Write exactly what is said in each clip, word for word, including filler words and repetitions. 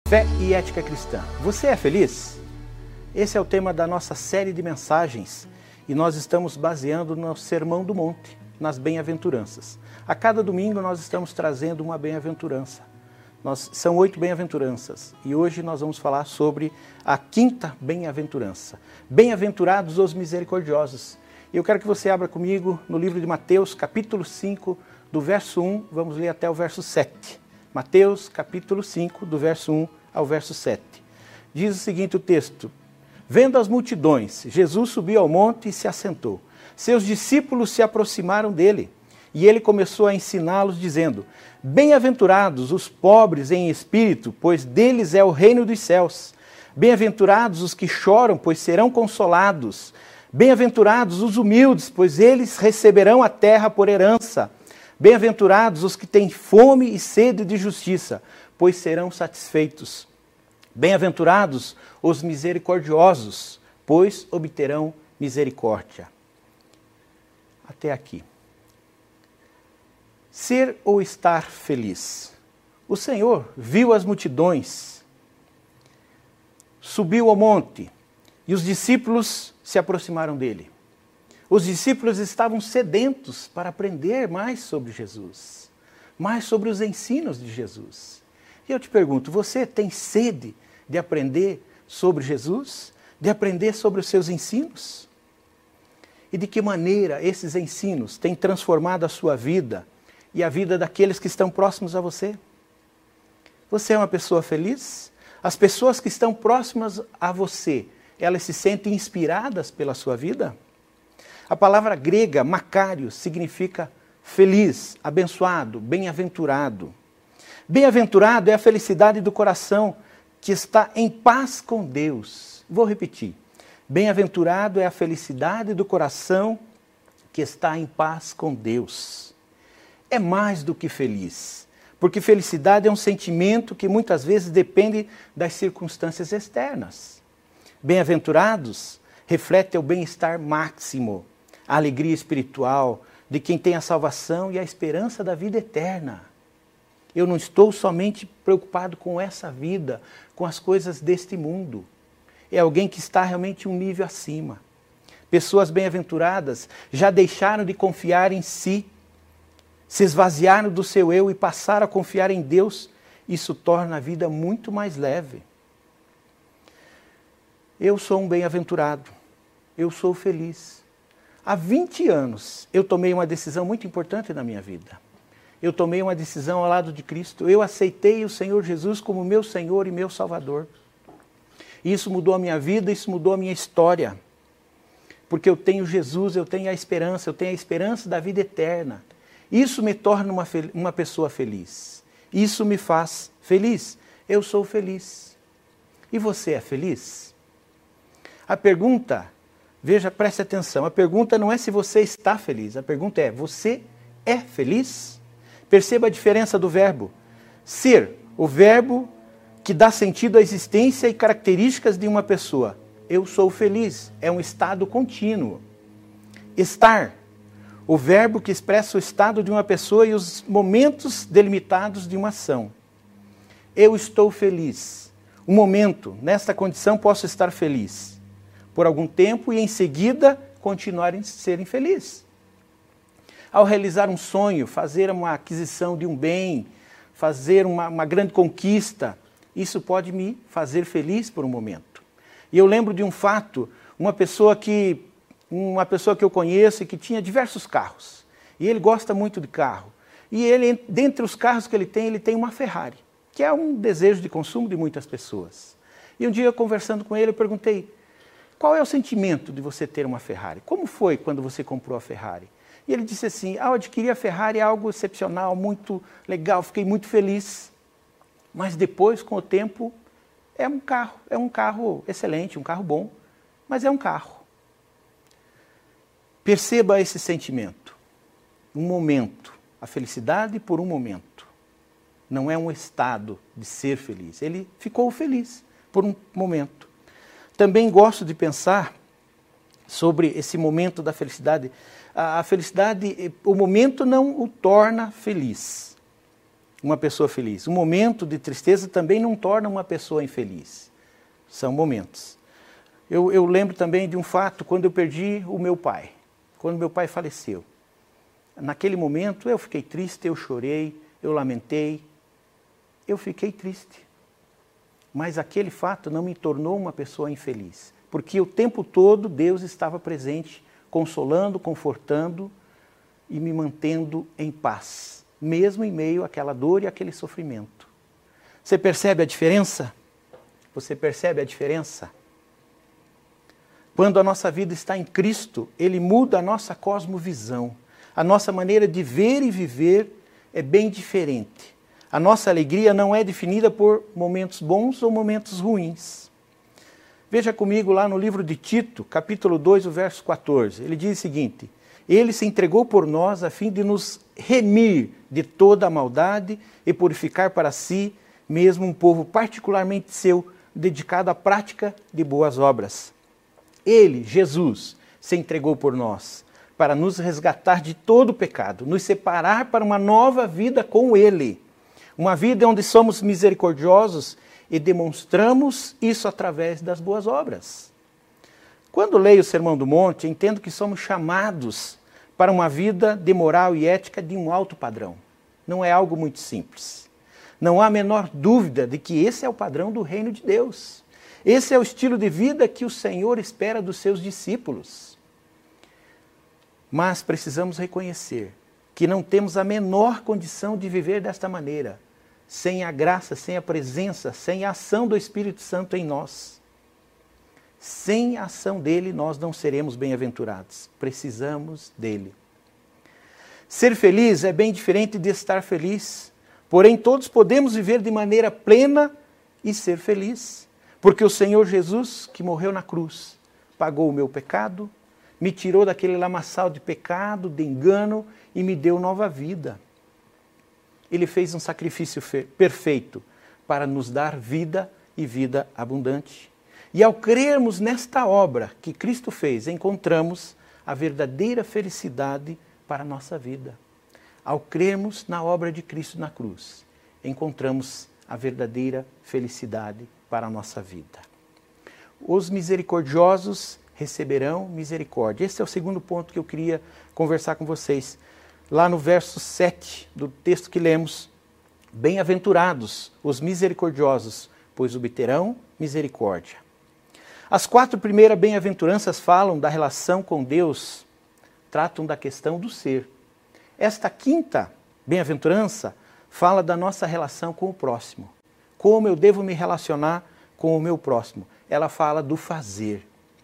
Fé e ética cristã. Você é feliz? Esse é o tema da nossa série de mensagens e nós estamos baseando no Sermão do Monte, nas bem-aventuranças. A cada domingo nós estamos trazendo uma bem-aventurança. Nós, são oito bem-aventuranças e hoje nós vamos falar sobre a quinta bem-aventurança. Bem-aventurados os misericordiosos. E eu quero que você abra comigo no livro de Mateus, capítulo cinco, do verso um, vamos ler até o verso sete. Mateus, capítulo cinco, do verso um ao verso sete. Diz o seguinte o texto: vendo as multidões, Jesus subiu ao monte e se assentou. Seus discípulos se aproximaram dele e ele começou a ensiná-los, dizendo: bem-aventurados os pobres em espírito, pois deles é o reino dos céus. Bem-aventurados os que choram, pois serão consolados. Bem-aventurados os humildes, pois eles receberão a terra por herança. Bem-aventurados os que têm fome e sede de justiça, pois serão satisfeitos. Bem-aventurados os misericordiosos, pois obterão misericórdia. Até aqui. Ser ou estar feliz? O Senhor viu as multidões, subiu ao monte e os discípulos se aproximaram dele. Os discípulos estavam sedentos para aprender mais sobre Jesus, mais sobre os ensinos de Jesus. E eu te pergunto, você tem sede de aprender sobre Jesus? De aprender sobre os seus ensinos? E de que maneira esses ensinos têm transformado a sua vida e a vida daqueles que estão próximos a você? Você é uma pessoa feliz? As pessoas que estão próximas a você, elas se sentem inspiradas pela sua vida? A palavra grega, makarios, significa feliz, abençoado, bem-aventurado. Bem-aventurado é a felicidade do coração que está em paz com Deus. Vou repetir. Bem-aventurado é a felicidade do coração que está em paz com Deus. É mais do que feliz, porque felicidade é um sentimento que muitas vezes depende das circunstâncias externas. Bem-aventurados reflete o bem-estar máximo, a alegria espiritual de quem tem a salvação e a esperança da vida eterna. Eu não estou somente preocupado com essa vida, com as coisas deste mundo. É alguém que está realmente um nível acima. Pessoas bem-aventuradas já deixaram de confiar em si, se esvaziaram do seu eu e passaram a confiar em Deus. Isso torna a vida muito mais leve. Eu sou um bem-aventurado. Eu sou feliz. Há vinte anos eu tomei uma decisão muito importante na minha vida. Eu tomei uma decisão ao lado de Cristo. Eu aceitei o Senhor Jesus como meu Senhor e meu Salvador. Isso mudou a minha vida, isso mudou a minha história. Porque eu tenho Jesus, eu tenho a esperança, eu tenho a esperança da vida eterna. Isso me torna uma, uma pessoa feliz. Isso me faz feliz. Eu sou feliz. E você é feliz? A pergunta, veja, preste atenção, a pergunta não é se você está feliz, a pergunta é, você é feliz? Perceba a diferença do verbo. Ser, o verbo que dá sentido à existência e características de uma pessoa. Eu sou feliz, é um estado contínuo. Estar, o verbo que expressa o estado de uma pessoa e os momentos delimitados de uma ação. Eu estou feliz. Um momento, nesta condição, posso estar feliz por algum tempo e em seguida continuar a ser infeliz. Ao realizar um sonho, fazer uma aquisição de um bem, fazer uma, uma grande conquista, isso pode me fazer feliz por um momento. E eu lembro de um fato, uma pessoa que, uma pessoa que eu conheço e que tinha diversos carros. E ele gosta muito de carro. E ele, dentre os carros que ele tem, ele tem uma Ferrari, que é um desejo de consumo de muitas pessoas. E um dia, conversando com ele, eu perguntei, qual é o sentimento de você ter uma Ferrari? Como foi quando você comprou a Ferrari? E ele disse assim, ao adquirir a Ferrari é algo excepcional, muito legal, fiquei muito feliz. Mas depois, com o tempo, é um carro, é um carro excelente, um carro bom, mas é um carro. Perceba esse sentimento. Um momento, a felicidade por um momento. Não é um estado de ser feliz. Ele ficou feliz por um momento. Também gosto de pensar sobre esse momento da felicidade. A felicidade, o momento não o torna feliz. uma pessoa feliz. Um momento de tristeza também não torna uma pessoa infeliz. São momentos. Eu, eu lembro também de um fato, quando eu perdi o meu pai. Quando meu pai faleceu. Naquele momento eu fiquei triste, eu chorei, eu lamentei. Eu fiquei triste. Mas aquele fato não me tornou uma pessoa infeliz. Porque o tempo todo Deus estava presente, consolando, confortando e me mantendo em paz. Mesmo em meio àquela dor e àquele sofrimento. Você percebe a diferença? Você percebe a diferença? Quando a nossa vida está em Cristo, Ele muda a nossa cosmovisão. A nossa maneira de ver e viver é bem diferente. A nossa alegria não é definida por momentos bons ou momentos ruins. Veja comigo lá no livro de Tito, capítulo dois, o verso quatorze. Ele diz o seguinte: Ele se entregou por nós a fim de nos remir de toda a maldade e purificar para si mesmo um povo particularmente seu, dedicado à prática de boas obras. Ele, Jesus, se entregou por nós para nos resgatar de todo o pecado, nos separar para uma nova vida com Ele. Uma vida onde somos misericordiosos e demonstramos isso através das boas obras. Quando leio o Sermão do Monte, entendo que somos chamados para uma vida de moral e ética de um alto padrão. Não é algo muito simples. Não há a menor dúvida de que esse é o padrão do reino de Deus. Esse é o estilo de vida que o Senhor espera dos seus discípulos. Mas precisamos reconhecer que não temos a menor condição de viver desta maneira, sem a graça, sem a presença, sem a ação do Espírito Santo em nós. Sem a ação dele, nós não seremos bem-aventurados. Precisamos dele. Ser feliz é bem diferente de estar feliz. Porém, todos podemos viver de maneira plena e ser feliz. Porque o Senhor Jesus, que morreu na cruz, pagou o meu pecado, me tirou daquele lamaçal de pecado, de engano e me deu nova vida. Ele fez um sacrifício perfeito para nos dar vida e vida abundante. E ao crermos nesta obra que Cristo fez, encontramos a verdadeira felicidade para a nossa vida. Ao crermos na obra de Cristo na cruz, encontramos a verdadeira felicidade para a nossa vida. Os misericordiosos receberão misericórdia. Esse é o segundo ponto que eu queria conversar com vocês. Lá no verso sete do texto que lemos, bem-aventurados os misericordiosos, pois obterão misericórdia. As quatro primeiras bem-aventuranças falam da relação com Deus, tratam da questão do ser. Esta quinta bem-aventurança fala da nossa relação com o próximo. Como eu devo me relacionar com o meu próximo? Ela fala do fazer.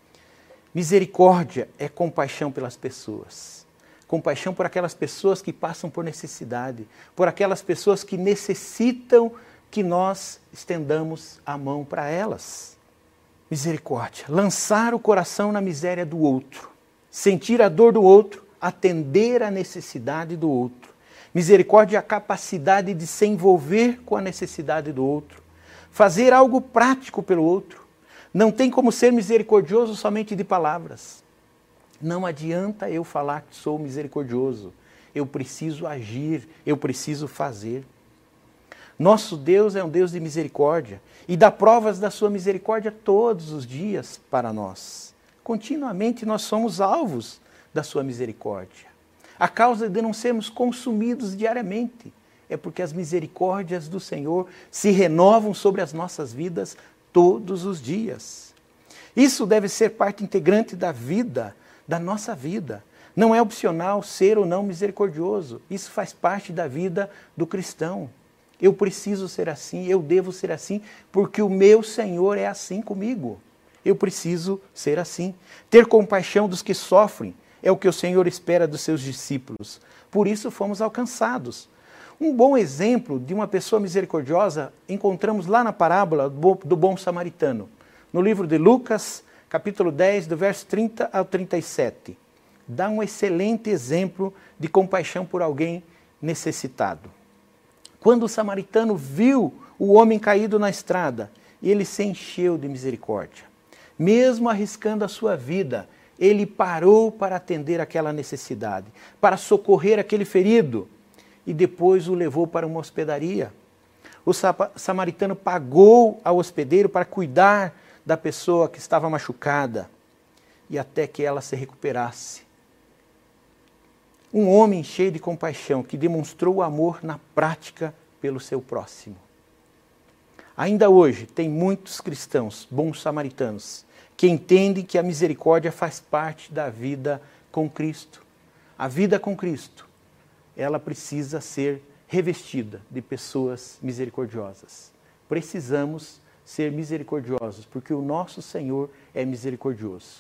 Misericórdia é compaixão pelas pessoas. Compaixão por aquelas pessoas que passam por necessidade, por aquelas pessoas que necessitam que nós estendamos a mão para elas. Misericórdia, lançar o coração na miséria do outro, sentir a dor do outro, atender a necessidade do outro. Misericórdia é a capacidade de se envolver com a necessidade do outro, fazer algo prático pelo outro. Não tem como ser misericordioso somente de palavras. Não adianta eu falar que sou misericordioso. Eu preciso agir, eu preciso fazer. Nosso Deus é um Deus de misericórdia e dá provas da sua misericórdia todos os dias para nós. Continuamente nós somos alvos da sua misericórdia. A causa de não sermos consumidos diariamente é porque as misericórdias do Senhor se renovam sobre as nossas vidas todos os dias. Isso deve ser parte integrante da vida, da nossa vida. Não é opcional ser ou não misericordioso. Isso faz parte da vida do cristão. Eu preciso ser assim, eu devo ser assim, porque o meu Senhor é assim comigo. Eu preciso ser assim. Ter compaixão dos que sofrem é o que o Senhor espera dos seus discípulos. Por isso fomos alcançados. Um bom exemplo de uma pessoa misericordiosa encontramos lá na parábola do bom samaritano. No livro de Lucas, capítulo dez, do verso trinta ao trinta e sete. Dá um excelente exemplo de compaixão por alguém necessitado. Quando o samaritano viu o homem caído na estrada, ele se encheu de misericórdia. Mesmo arriscando a sua vida, ele parou para atender aquela necessidade, para socorrer aquele ferido. e depois o levou para uma hospedaria. O samaritano pagou ao hospedeiro para cuidar da pessoa que estava machucada e até que ela se recuperasse. Um homem cheio de compaixão que demonstrou o amor na prática pelo seu próximo. Ainda hoje tem muitos cristãos, bons samaritanos, que entendem que a misericórdia faz parte da vida com Cristo. A vida com Cristo, ela precisa ser revestida de pessoas misericordiosas. Precisamos ser misericordiosos, porque o nosso Senhor é misericordioso.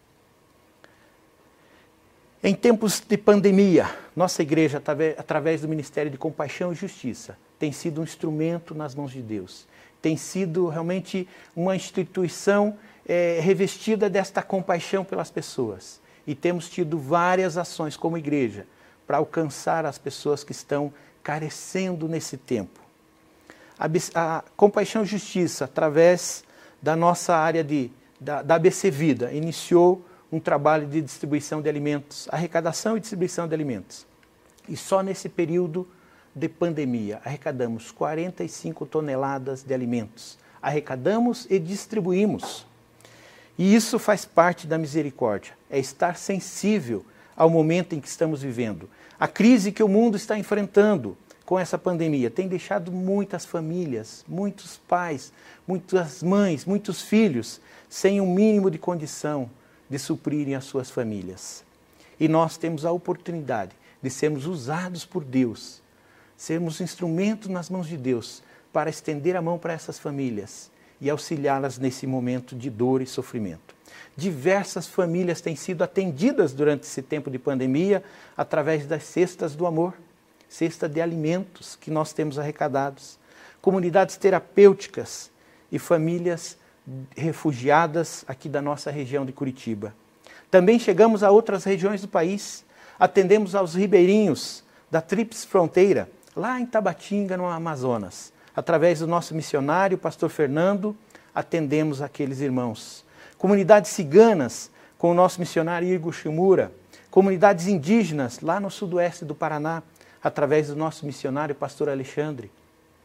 Em tempos de pandemia, nossa igreja, através do Ministério de Compaixão e Justiça, tem sido um instrumento nas mãos de Deus. Tem sido realmente uma instituição é, revestida desta compaixão pelas pessoas. E temos tido várias ações como igreja para alcançar as pessoas que estão carecendo nesse tempo. A, a Compaixão e Justiça, através da nossa área de, da, da A B C Vida, iniciou um trabalho de distribuição de alimentos, arrecadação e distribuição de alimentos. E só nesse período de pandemia arrecadamos quarenta e cinco toneladas de alimentos. Arrecadamos e distribuímos. E isso faz parte da misericórdia, é estar sensível ao momento em que estamos vivendo. A crise que o mundo está enfrentando com essa pandemia tem deixado muitas famílias, muitos pais, muitas mães, muitos filhos sem um mínimo de condição de suprirem as suas famílias. E nós temos a oportunidade de sermos usados por Deus, sermos instrumentos nas mãos de Deus para estender a mão para essas famílias e auxiliá-las nesse momento de dor e sofrimento. Diversas famílias têm sido atendidas durante esse tempo de pandemia através das cestas do amor, cesta de alimentos que nós temos arrecadados, comunidades terapêuticas e famílias refugiadas aqui da nossa região de Curitiba. Também chegamos a outras regiões do país, atendemos aos ribeirinhos da Tríplice Fronteira, lá em Tabatinga, no Amazonas. Através do nosso missionário, pastor Fernando, atendemos aqueles irmãos. Comunidades ciganas, com o nosso missionário Igor Shimura. Comunidades indígenas, lá no sudoeste do Paraná, através do nosso missionário, pastor Alexandre.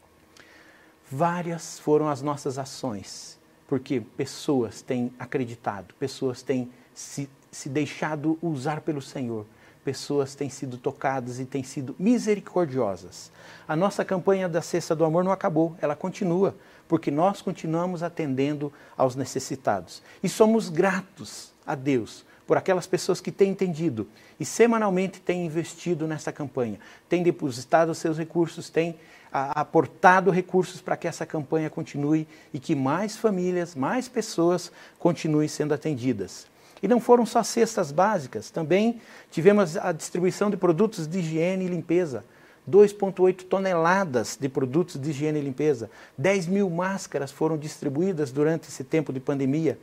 Várias foram as nossas ações, porque pessoas têm acreditado, pessoas têm se, se deixado usar pelo Senhor, pessoas têm sido tocadas e têm sido misericordiosas. A nossa campanha da Cesta do Amor não acabou, ela continua, porque nós continuamos atendendo aos necessitados. E somos gratos a Deus por aquelas pessoas que têm entendido e semanalmente têm investido nessa campanha, têm depositado os seus recursos, têm a, aportado recursos para que essa campanha continue e que mais famílias, mais pessoas continuem sendo atendidas. E não foram só cestas básicas, também tivemos a distribuição de produtos de higiene e limpeza, dois vírgula oito toneladas de produtos de higiene e limpeza, dez mil máscaras foram distribuídas durante esse tempo de pandemia.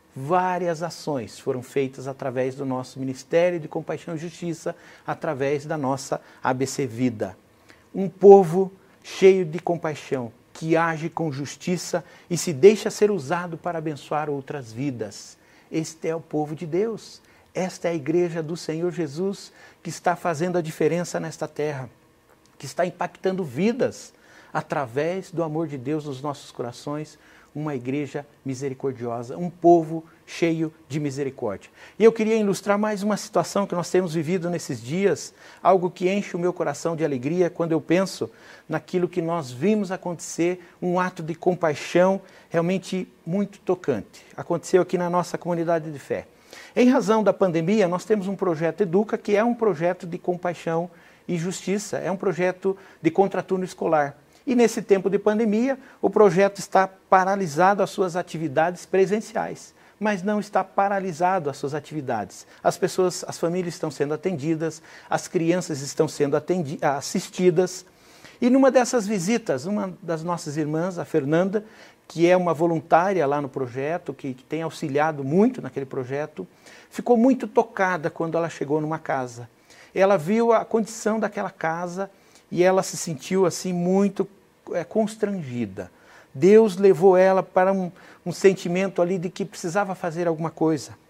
Várias ações foram feitas através do nosso Ministério de Compaixão e Justiça, através da nossa A B C Vida. Um povo cheio de compaixão, que age com justiça e se deixa ser usado para abençoar outras vidas. Este é o povo de Deus. Esta é a igreja do Senhor Jesus que está fazendo a diferença nesta terra, que está impactando vidas através do amor de Deus nos nossos corações, uma igreja misericordiosa, um povo cheio de misericórdia. E eu queria ilustrar mais uma situação que nós temos vivido nesses dias, algo que enche o meu coração de alegria quando eu penso naquilo que nós vimos acontecer, um ato de compaixão realmente muito tocante. Aconteceu aqui na nossa comunidade de fé. Em razão da pandemia, nós temos um projeto Educa, que é um projeto de compaixão e justiça, é um projeto de contraturno escolar. E nesse tempo de pandemia, o projeto está paralisado às suas atividades presenciais, mas não está paralisado às suas atividades. As pessoas, as famílias estão sendo atendidas, as crianças estão sendo atendi- assistidas. E numa dessas visitas, uma das nossas irmãs, a Fernanda, que é uma voluntária lá no projeto, que, que tem auxiliado muito naquele projeto, ficou muito tocada quando ela chegou numa casa. Ela viu a condição daquela casa e ela se sentiu assim muito é, constrangida. Deus levou ela para um, um sentimento ali de que precisava fazer alguma coisa.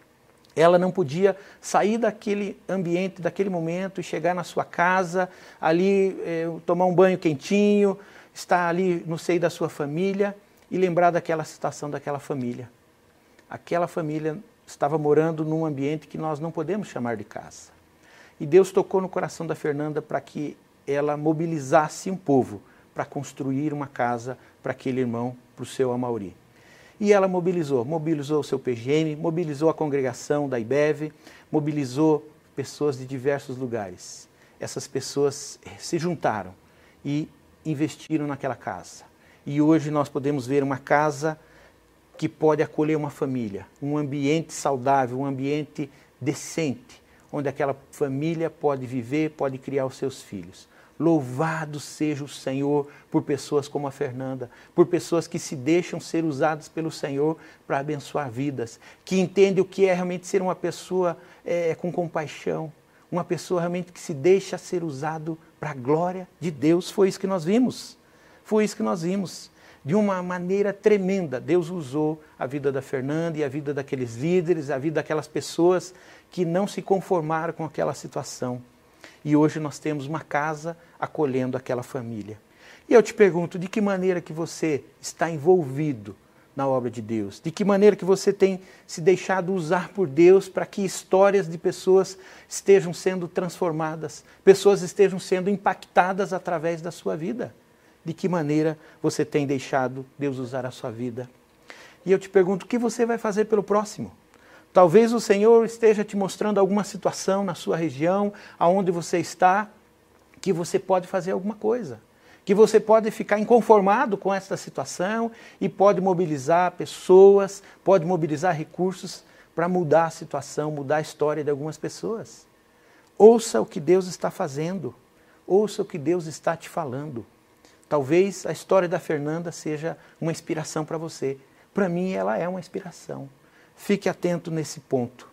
Ela não podia sair daquele ambiente, daquele momento e chegar na sua casa, ali eh, tomar um banho quentinho, estar ali no seio da sua família e lembrar daquela situação daquela família. Aquela família estava morando num ambiente que nós não podemos chamar de casa. E Deus tocou no coração da Fernanda para que ela mobilizasse um povo para construir uma casa para aquele irmão, para o seu Amauri. E ela mobilizou, mobilizou o seu P G M, mobilizou a congregação da I B E V, mobilizou pessoas de diversos lugares. Essas pessoas se juntaram e investiram naquela casa. E hoje nós podemos ver uma casa que pode acolher uma família, um ambiente saudável, um ambiente decente, onde aquela família pode viver, pode criar os seus filhos. Louvado seja o Senhor por pessoas como a Fernanda, por pessoas que se deixam ser usadas pelo Senhor para abençoar vidas, que entendem o que é realmente ser uma pessoa é, com compaixão, uma pessoa realmente que se deixa ser usado para a glória de Deus. Foi isso que nós vimos, foi isso que nós vimos. De uma maneira tremenda, Deus usou a vida da Fernanda e a vida daqueles líderes, a vida daquelas pessoas que não se conformaram com aquela situação. E hoje nós temos uma casa acolhendo aquela família. E eu te pergunto, de que maneira que você está envolvido na obra de Deus? De que maneira que você tem se deixado usar por Deus para que histórias de pessoas estejam sendo transformadas, pessoas estejam sendo impactadas através da sua vida? De que maneira você tem deixado Deus usar a sua vida? E eu te pergunto, o que você vai fazer pelo próximo? Talvez o Senhor esteja te mostrando alguma situação na sua região, aonde você está, que você pode fazer alguma coisa. Que você pode ficar inconformado com essa situação e pode mobilizar pessoas, pode mobilizar recursos para mudar a situação, mudar a história de algumas pessoas. Ouça o que Deus está fazendo. Ouça o que Deus está te falando. Talvez a história da Fernanda seja uma inspiração para você. Para mim, ela é uma inspiração. Fique atento nesse ponto.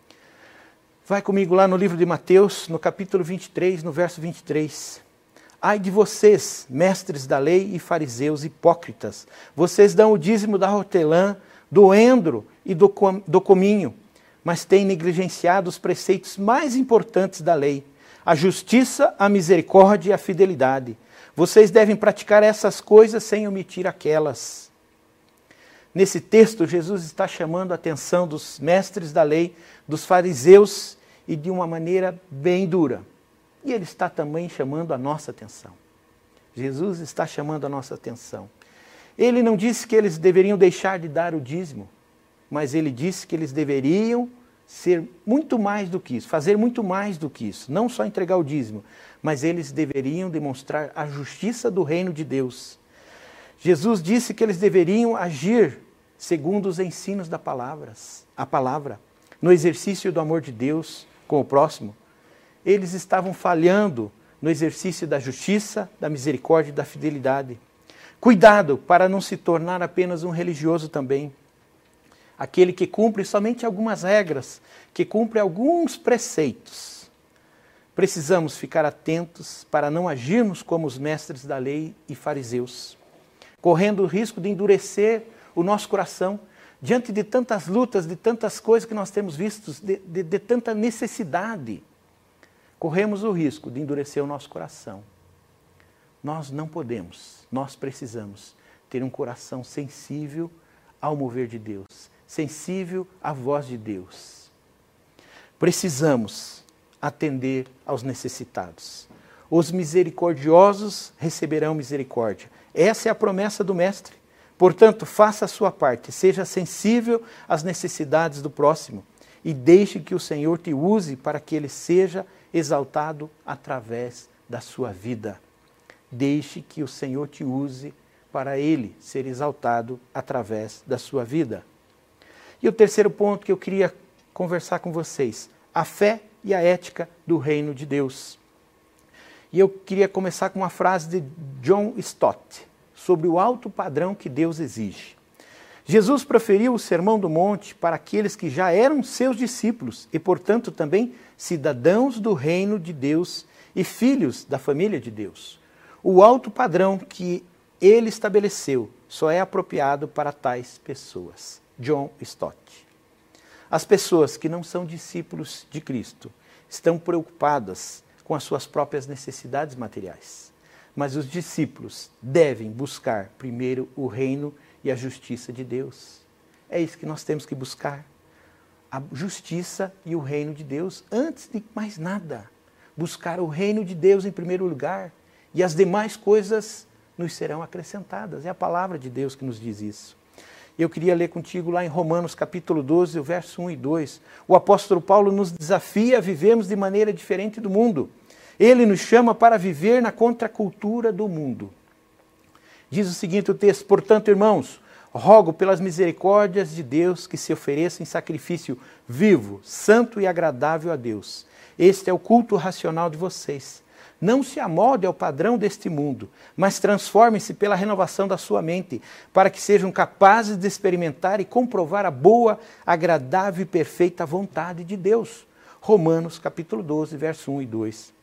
Vai comigo lá no livro de Mateus, no capítulo vinte e três, no verso vinte e três. Ai de vocês, mestres da lei e fariseus hipócritas, vocês dão o dízimo da hortelã, do endro e do, com, do cominho, mas têm negligenciado os preceitos mais importantes da lei, a justiça, a misericórdia e a fidelidade. Vocês devem praticar essas coisas sem omitir aquelas. Nesse texto, Jesus está chamando a atenção dos mestres da lei, dos fariseus, e de uma maneira bem dura. E ele está também chamando a nossa atenção. Jesus está chamando a nossa atenção. Ele não disse que eles deveriam deixar de dar o dízimo, mas ele disse que eles deveriam ser muito mais do que isso, fazer muito mais do que isso. Não só entregar o dízimo, mas eles deveriam demonstrar a justiça do reino de Deus. Jesus disse que eles deveriam agir segundo os ensinos da palavra, a palavra, no exercício do amor de Deus com o próximo. Eles estavam falhando no exercício da justiça, da misericórdia e da fidelidade. Cuidado para não se tornar apenas um religioso também. Aquele que cumpre somente algumas regras, que cumpre alguns preceitos. Precisamos ficar atentos para não agirmos como os mestres da lei e fariseus, correndo o risco de endurecer o nosso coração diante de tantas lutas, de tantas coisas que nós temos visto, de, de, de tanta necessidade. Corremos o risco de endurecer o nosso coração. Nós não podemos, nós precisamos ter um coração sensível ao mover de Deus, sensível à voz de Deus. Precisamos atender aos necessitados. Os misericordiosos receberão misericórdia. Essa é a promessa do Mestre. Portanto, faça a sua parte, seja sensível às necessidades do próximo e deixe que o Senhor te use para que Ele seja exaltado através da sua vida. Deixe que o Senhor te use para Ele ser exaltado através da sua vida. E o terceiro ponto que eu queria conversar com vocês, a fé e a ética do reino de Deus. E eu queria começar com uma frase de John Stott, sobre o alto padrão que Deus exige. Jesus proferiu o Sermão do Monte para aqueles que já eram seus discípulos e, portanto, também cidadãos do reino de Deus e filhos da família de Deus. O alto padrão que ele estabeleceu só é apropriado para tais pessoas. John Stott. As pessoas que não são discípulos de Cristo estão preocupadas com as suas próprias necessidades materiais. Mas os discípulos devem buscar primeiro o reino e a justiça de Deus. É isso que nós temos que buscar. A justiça e o reino de Deus, antes de mais nada. Buscar o reino de Deus em primeiro lugar. E as demais coisas nos serão acrescentadas. É a palavra de Deus que nos diz isso. Eu queria ler contigo lá em Romanos capítulo doze, o verso um e dois. O apóstolo Paulo nos desafia a vivermos de maneira diferente do mundo. Ele nos chama para viver na contracultura do mundo. Diz o seguinte o texto: portanto, irmãos, rogo pelas misericórdias de Deus que se ofereça em sacrifício vivo, santo e agradável a Deus. Este é o culto racional de vocês. Não se amolde ao padrão deste mundo, mas transformem-se pela renovação da sua mente, para que sejam capazes de experimentar e comprovar a boa, agradável e perfeita vontade de Deus. Romanos capítulo doze, verso um e dois.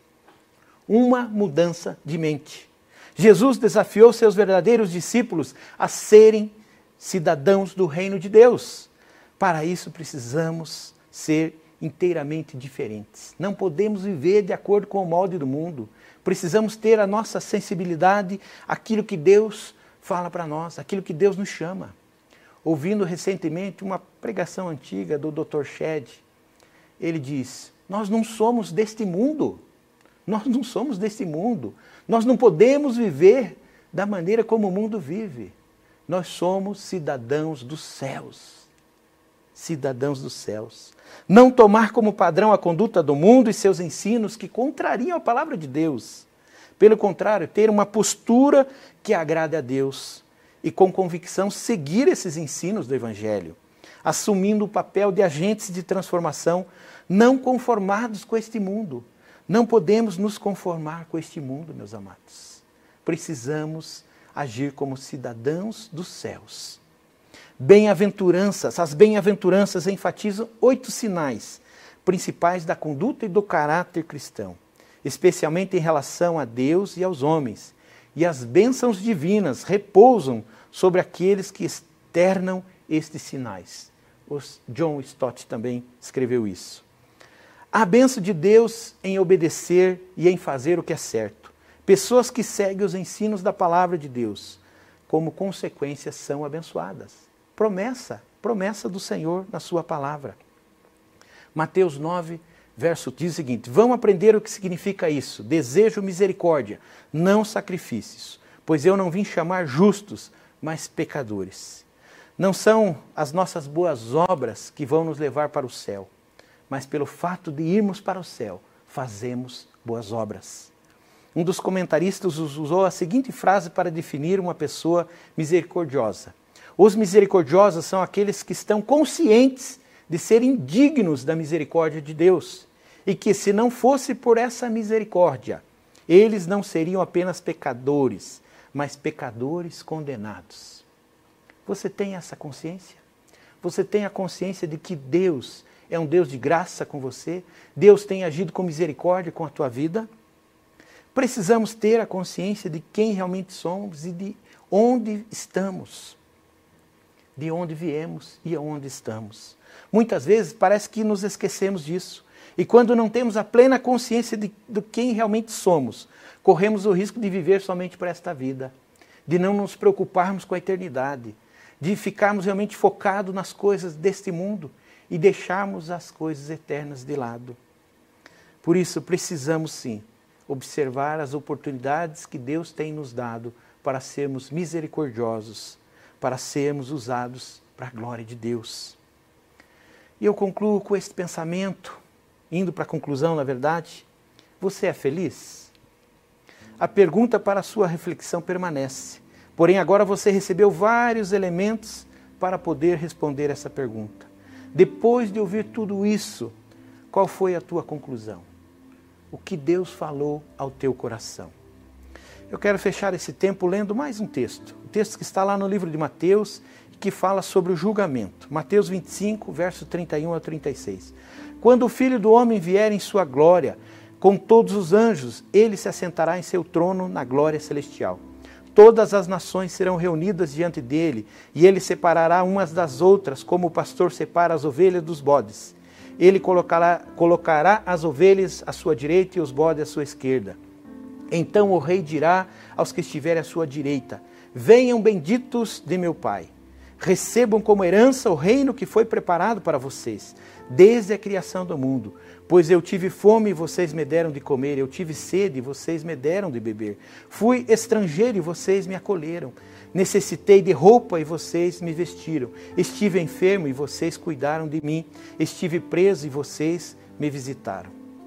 Uma mudança de mente. Jesus desafiou seus verdadeiros discípulos a serem cidadãos do reino de Deus. Para isso precisamos ser inteiramente diferentes. Não podemos viver de acordo com o molde do mundo. Precisamos ter a nossa sensibilidade àquilo que Deus fala para nós, aquilo que Deus nos chama. Ouvindo recentemente uma pregação antiga do doutor Shedd, ele diz: nós não somos deste mundo. Nós não somos deste mundo. Nós não podemos viver da maneira como o mundo vive. Nós somos cidadãos dos céus. Cidadãos dos céus. Não tomar como padrão a conduta do mundo e seus ensinos que contrariam a palavra de Deus. Pelo contrário, ter uma postura que agrade a Deus e com convicção seguir esses ensinos do Evangelho, assumindo o papel de agentes de transformação, não conformados com este mundo. Não podemos nos conformar com este mundo, meus amados. Precisamos agir como cidadãos dos céus. Bem-aventuranças. As bem-aventuranças enfatizam oito sinais principais da conduta e do caráter cristão, especialmente em relação a Deus e aos homens. E as bênçãos divinas repousam sobre aqueles que externam estes sinais. O John Stott também escreveu isso. A bênção de Deus em obedecer e em fazer o que é certo. Pessoas que seguem os ensinos da palavra de Deus, como consequência, são abençoadas. Promessa, promessa do Senhor na sua palavra. Mateus nove, verso diz o seguinte: vão aprender o que significa isso. Desejo misericórdia, não sacrifícios, pois eu não vim chamar justos, mas pecadores. Não são as nossas boas obras que vão nos levar para o céu, mas pelo fato de irmos para o céu, fazemos boas obras. Um dos comentaristas usou a seguinte frase para definir uma pessoa misericordiosa: os misericordiosos são aqueles que estão conscientes de serem dignos da misericórdia de Deus, e que se não fosse por essa misericórdia, eles não seriam apenas pecadores, mas pecadores condenados. Você tem essa consciência? Você tem a consciência de que Deus é um Deus de graça com você? Deus tem agido com misericórdia com a tua vida? Precisamos ter a consciência de quem realmente somos e de onde estamos. De onde viemos e aonde estamos. Muitas vezes parece que nos esquecemos disso. E quando não temos a plena consciência de, de quem realmente somos, corremos o risco de viver somente por esta vida. De não nos preocuparmos com a eternidade. De ficarmos realmente focados nas coisas deste mundo e deixarmos as coisas eternas de lado. Por isso, precisamos sim observar as oportunidades que Deus tem nos dado para sermos misericordiosos, para sermos usados para a glória de Deus. E eu concluo com este pensamento, indo para a conclusão, na verdade: você é feliz? A pergunta para a sua reflexão permanece. Porém, agora você recebeu vários elementos para poder responder essa pergunta. Depois de ouvir tudo isso, qual foi a tua conclusão? O que Deus falou ao teu coração? Eu quero fechar esse tempo lendo mais um texto. Um texto que está lá no livro de Mateus, que fala sobre o julgamento. Mateus vinte e cinco, verso trinta e um a trinta e seis. Quando o Filho do Homem vier em sua glória, com todos os anjos, ele se assentará em seu trono na glória celestial. Todas as nações serão reunidas diante dele, e ele separará umas das outras, como o pastor separa as ovelhas dos bodes. Ele colocará, colocará as ovelhas à sua direita e os bodes à sua esquerda. Então o rei dirá aos que estiverem à sua direita: venham benditos de meu Pai. Recebam como herança o reino que foi preparado para vocês, desde a criação do mundo. Pois eu tive fome e vocês me deram de comer, eu tive sede e vocês me deram de beber. Fui estrangeiro e vocês me acolheram. Necessitei de roupa e vocês me vestiram. Estive enfermo e vocês cuidaram de mim. Estive preso e vocês me visitaram.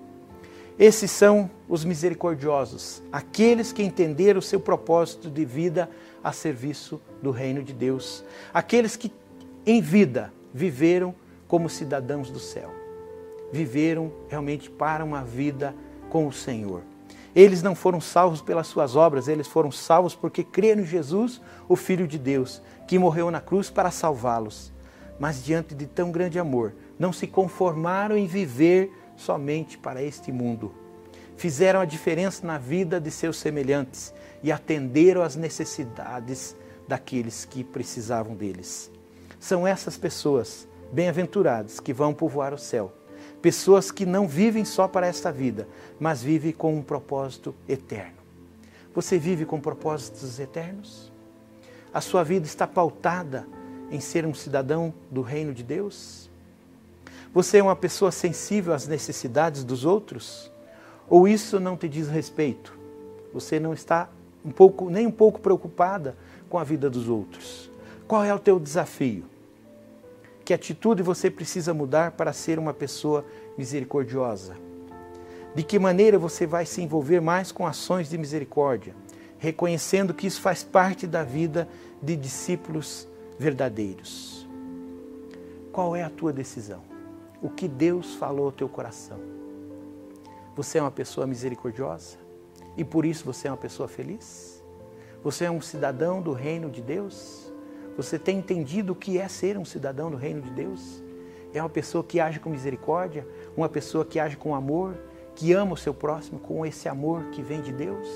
Esses são os misericordiosos, aqueles que entenderam o seu propósito de vida a serviço do reino de Deus. Aqueles que em vida viveram como cidadãos do céu. Viveram realmente para uma vida com o Senhor. Eles não foram salvos pelas suas obras, eles foram salvos porque creram em Jesus, o Filho de Deus, que morreu na cruz para salvá-los. Mas diante de tão grande amor, não se conformaram em viver somente para este mundo. Fizeram a diferença na vida de seus semelhantes e atenderam às necessidades daqueles que precisavam deles. São essas pessoas bem-aventuradas que vão povoar o céu. Pessoas que não vivem só para esta vida, mas vivem com um propósito eterno. Você vive com propósitos eternos? A sua vida está pautada em ser um cidadão do reino de Deus? Você é uma pessoa sensível às necessidades dos outros? Ou isso não te diz respeito? Você não está um pouco, nem um pouco preocupada com a vida dos outros? Qual é o teu desafio? Que atitude você precisa mudar para ser uma pessoa misericordiosa? De que maneira você vai se envolver mais com ações de misericórdia, reconhecendo que isso faz parte da vida de discípulos verdadeiros? Qual é a tua decisão? O que Deus falou ao teu coração? Você é uma pessoa misericordiosa? E por isso você é uma pessoa feliz? Você é um cidadão do reino de Deus? Você tem entendido o que é ser um cidadão do reino de Deus? É uma pessoa que age com misericórdia, uma pessoa que age com amor, que ama o seu próximo com esse amor que vem de Deus?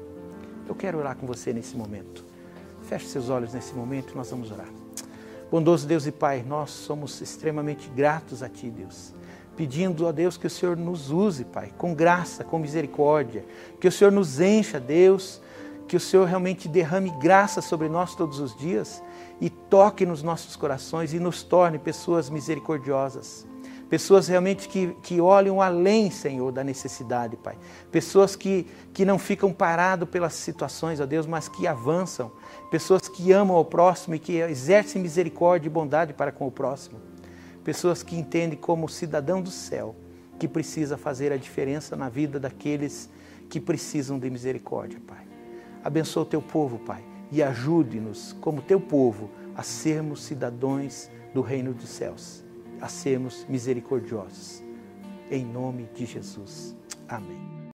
Eu quero orar com você nesse momento. Feche seus olhos nesse momento e nós vamos orar. Bondoso Deus e Pai, nós somos extremamente gratos a Ti, Deus. Pedindo a Deus que o Senhor nos use, Pai, com graça, com misericórdia. Que o Senhor nos encha, Deus, que o Senhor realmente derrame graça sobre nós todos os dias e toque nos nossos corações e nos torne pessoas misericordiosas. Pessoas realmente que, que olham além, Senhor, da necessidade, Pai. Pessoas que, que não ficam paradas pelas situações, ó Deus, mas que avançam. Pessoas que amam ao próximo e que exercem misericórdia e bondade para com o próximo. Pessoas que entendem como cidadão do céu, que precisa fazer a diferença na vida daqueles que precisam de misericórdia, Pai. Abençoa o Teu povo, Pai, e ajude-nos, como Teu povo, a sermos cidadãos do reino dos céus, a sermos misericordiosos. Em nome de Jesus. Amém.